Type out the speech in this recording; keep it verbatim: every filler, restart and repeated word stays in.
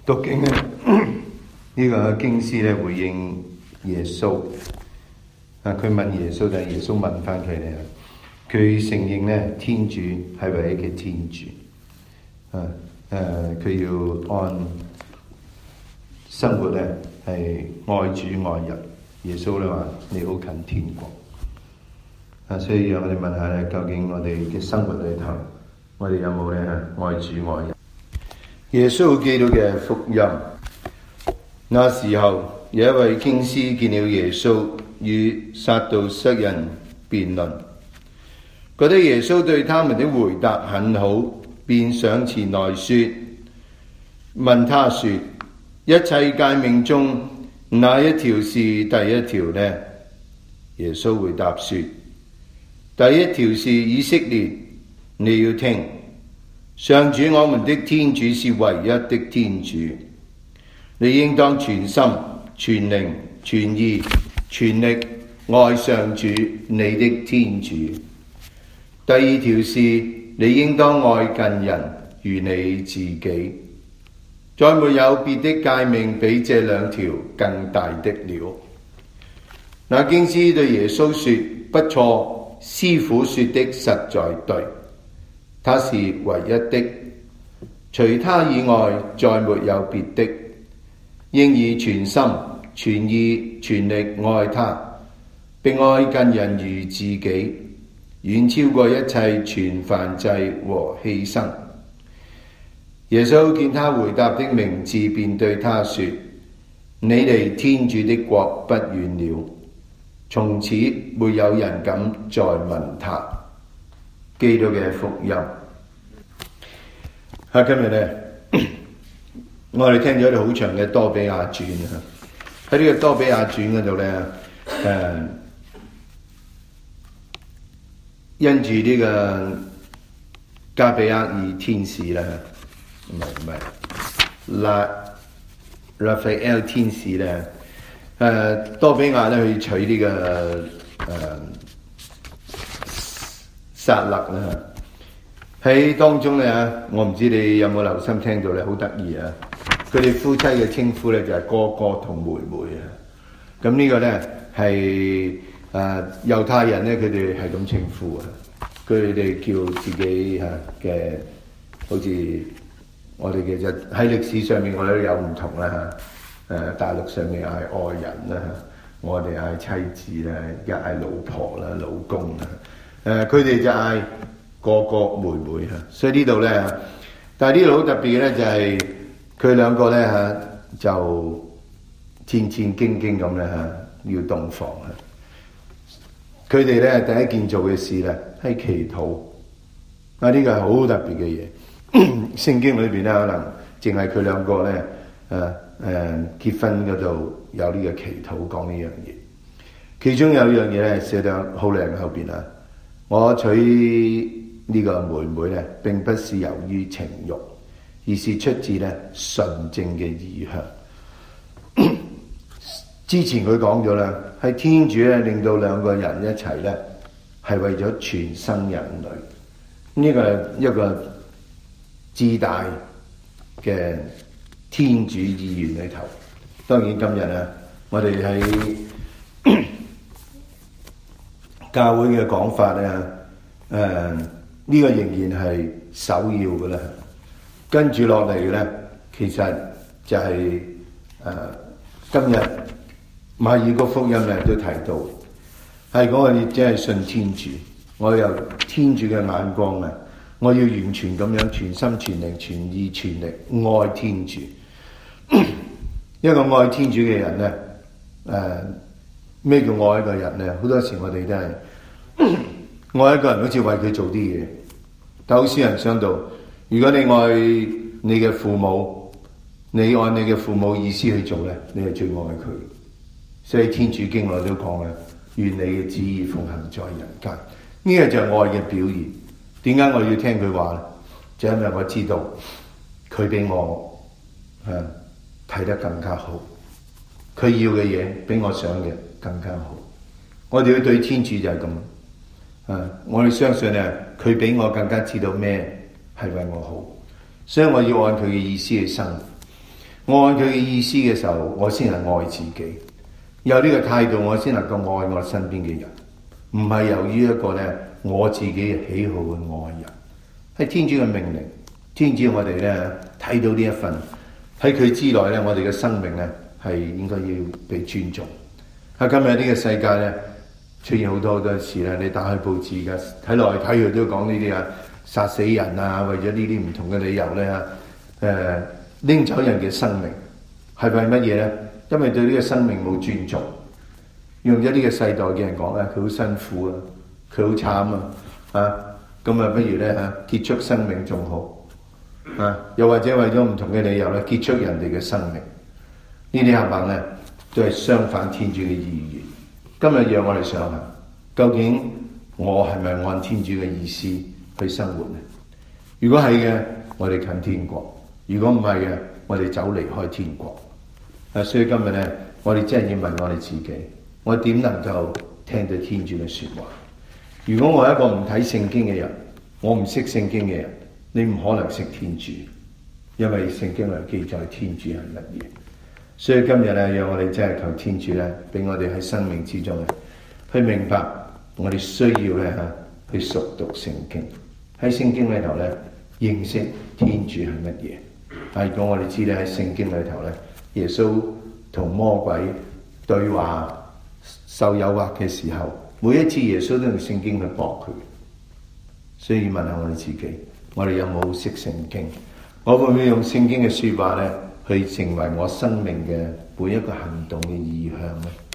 讀經咧，呢個經師咧回應耶穌啊，佢問耶穌，但係耶穌問翻佢哋，佢承認咧天主係唯一嘅天主啊，誒佢要按生活咧係愛主愛人。耶穌咧話你好近天國啊，所以讓我哋問下咧，究竟我哋嘅生活裏頭，我哋有冇咧愛主愛人？耶穌基督嘅福音。那時候有一位經師見了耶穌與撒杜塞人辯論，覺得耶穌對他們的回答很好，便上前來說，問他說，一切誡命中哪一條是第一條呢？耶穌回答說，第一條是以色列，你要聽，上主我們的天主是唯一的天主，你應當全心、全靈、全意、全力愛上主你的天主。第二條是你應當愛近人如你自己。再沒有別的誡命比這兩條更大的了。那經師對耶穌說，不錯，師傅說的實在對，他是唯一的，除他以外再沒有別的，應以全心、全意、全力愛他，並愛近人如自己，遠超過一切全燔祭和犧牲。耶穌見他回答的明智，便對他說，你離天主的國不遠了。從此沒有人敢再問他。基督嘅福音。啊，今日呢，我哋聽咗一個好長嘅多比亞傳啊。喺呢個多比亞傳嗰度呢，誒、啊，因住呢個加比厄爾天使啦。唔係唔係，拉拉斐爾天使咧，誒、呃、多比亞咧去娶呢、這個誒撒勒啦。喺當中咧，我唔知你有冇留心聽到咧，好得意啊！佢哋夫妻嘅稱呼咧就係、是、哥哥同妹妹啊。咁呢個咧係誒猶太人咧，佢哋係咁稱呼啊。佢哋叫自己嚇嘅，好似。我哋其實喺歷史上面，我哋都有唔同啦嚇。誒，大陸上面嗌愛人啦，我哋嗌妻子啦，一嗌老婆啦、老公啦。誒，佢哋就嗌哥哥妹妹嚇。所以呢度咧，但係呢度好特別嘅咧，就係佢兩個咧嚇就戰戰兢兢咁咧嚇，要洞房嚇。佢哋咧第一件做嘅事咧係祈禱。啊，呢個係好特別嘅嘢。聖經裏邊咧，可能淨係佢兩個咧，誒、啊、誒、啊、結婚嗰度有呢個祈禱講呢樣嘢。其中有一樣嘢咧寫得好靚後邊啊，我娶呢個妹妹咧，並不是由於情慾，而是出自咧純正嘅意向。之前佢講咗啦，係天主咧令到兩個人一齊咧，係為咗全生人類。呢、這個係一個至大嘅天主意願裏頭，當然今日啊，我哋喺教會嘅講法咧，誒、呃、呢、這個仍然係首要嘅啦。跟住落嚟嘅咧，其實就係、是、誒、呃、今日馬爾谷福音咧都提到，係講我哋只係信天主，我有天主嘅眼光啊！我要完全咁樣全心全靈全意全力愛天主。一個愛天主嘅人咧，誒、呃、咩叫愛一個人咧？好多時我哋都係愛一個人，好似為佢做啲嘢，但好少人想到，如果你愛你嘅父母，你按你嘅父母意思去做咧，你係最愛佢。所以天主經我都講啦，願你嘅旨意奉行在人間，呢個就係愛嘅表現。點解我要聽佢話咧？就因為我知道佢比我誒睇、啊、得更加好，佢要嘅嘢比我想嘅更加好。我哋要對天主就係咁，啊！我哋相信咧，佢比我更加知道咩係為我好，所以我要按佢嘅意思去生活。 愛佢嘅意思嘅時候，我先係愛自己。有呢個態度，我先能夠愛我身邊嘅人，唔係由於一個咧我自己嘅喜好去愛人。係天主嘅命令，天主我哋咧睇到呢一份喺佢之內咧，我哋嘅生命咧係應該要被尊重。喺今日呢個世界咧出現好多好多事咧，你打開報紙嘅睇來睇去都講呢啲啊，殺死人啊，為咗呢啲唔同嘅理由咧誒拎走人嘅生命，係為乜嘢咧？因為對呢個生命冇尊重，用咗呢個世代嘅人講咧，佢好辛苦啊，佢好慘啊，啊咁啊，不如咧嚇結束生命仲好啊，又或者為咗唔同嘅理由咧結束人哋嘅生命，呢啲合辦咧都係相反天主嘅意願。今日讓我哋想下，究竟我係咪按天主嘅意思去生活呢？如果係嘅，我哋近天國；如果唔係嘅，我哋走離開天國。啊，所以今日咧，我哋真係要問我哋自己：我點能夠聽到天主嘅説話？如果我係一個唔睇聖經嘅人，我唔識聖經嘅人，你唔可能識天主，因為聖經裏記載天主係乜嘢。所以今日咧，讓我哋真係求天主咧，俾我哋喺生命之中咧，去明白我哋需要咧嚇去熟讀聖經。喺聖經裏頭咧，認識天主係乜嘢。但係如果我哋知咧喺聖經裏頭咧，耶穌同魔鬼對話受誘惑嘅時候，每一次耶穌都用聖經去駁佢。所以問下我哋自己，我哋有冇識聖經？我會唔會用聖經嘅説話咧，去成為我生命嘅每一個行動嘅意向咧？